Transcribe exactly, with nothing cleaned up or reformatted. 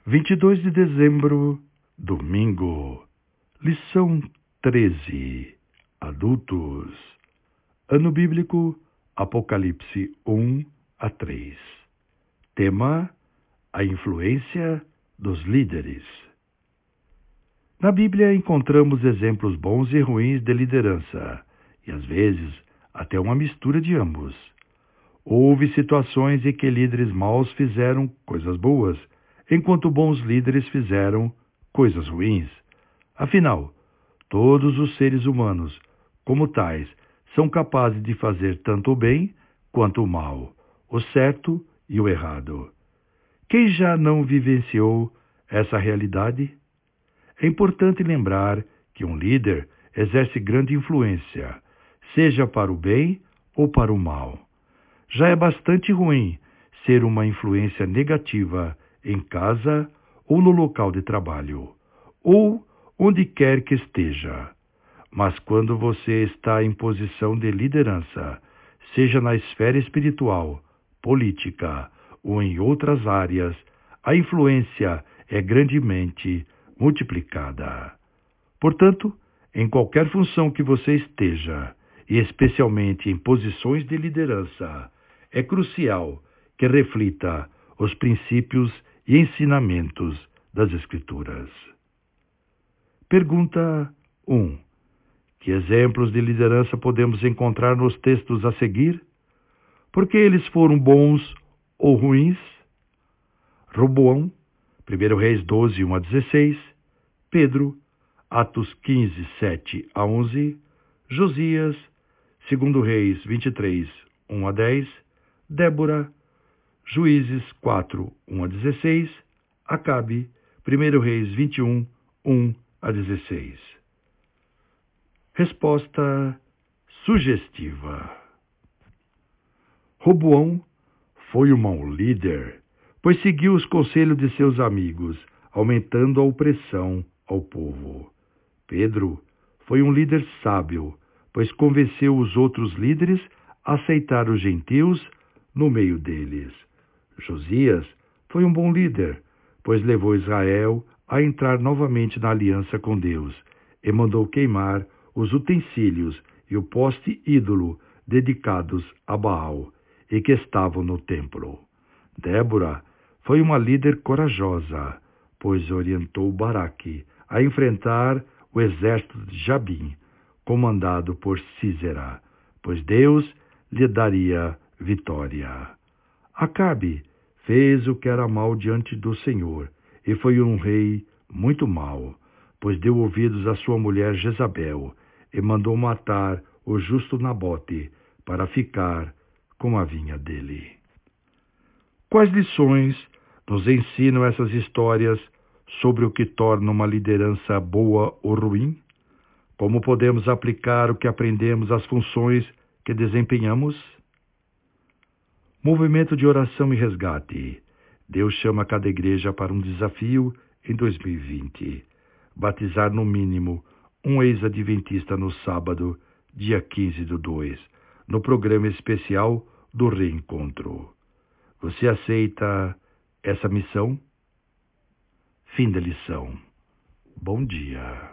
vinte e dois de dezembro, domingo. Lição treze. Adultos. Ano bíblico, Apocalipse um a três. Tema: a influência dos líderes. Na Bíblia encontramos exemplos bons e ruins de liderança, e às vezes até uma mistura de ambos. Houve situações em que líderes maus fizeram coisas boas, enquanto bons líderes fizeram coisas ruins. Afinal, todos os seres humanos, como tais, são capazes de fazer tanto o bem quanto o mal, o certo e o errado. Quem já não vivenciou essa realidade? É importante lembrar que um líder exerce grande influência, seja para o bem ou para o mal. Já é bastante ruim ser uma influência negativa em casa ou no local de trabalho, ou onde quer que esteja. Mas quando você está em posição de liderança, seja na esfera espiritual, política ou em outras áreas, a influência é grandemente multiplicada. Portanto, em qualquer função que você esteja, e especialmente em posições de liderança, é crucial que reflita os princípios e ensinamentos das Escrituras. Pergunta um. Que exemplos de liderança podemos encontrar nos textos a seguir? Por que eles foram bons ou ruins? Roboão, primeiro Reis doze, um a dezesseis, Pedro, Atos quinze, sete a onze, Josias, segundo Reis vinte e três, um a dez, Débora, Juízes quatro, um a dezesseis, Acabe, primeiro Reis vinte e um, um a dezesseis. Resposta sugestiva. Roboão foi um mau líder, pois seguiu os conselhos de seus amigos, aumentando a opressão ao povo. Pedro foi um líder sábio, pois convenceu os outros líderes a aceitar os gentios no meio deles. Josias foi um bom líder, pois levou Israel a entrar novamente na aliança com Deus e mandou queimar os utensílios e o poste ídolo dedicados a Baal e que estavam no templo. Débora foi uma líder corajosa, pois orientou Baraque a enfrentar o exército de Jabim, comandado por Sísera, pois Deus lhe daria vitória. Acabe fez o que era mal diante do Senhor, e foi um rei muito mau, pois deu ouvidos à sua mulher Jezabel, e mandou matar o justo Nabote, para ficar com a vinha dele. Quais lições nos ensinam essas histórias sobre o que torna uma liderança boa ou ruim? Como podemos aplicar o que aprendemos às funções que desempenhamos? Movimento de oração e resgate. Deus chama cada igreja para um desafio em dois mil e vinte. Batizar no mínimo um ex-adventista no sábado, dia quinze do dois, no programa especial do Reencontro. Você aceita essa missão? Fim da lição. Bom dia.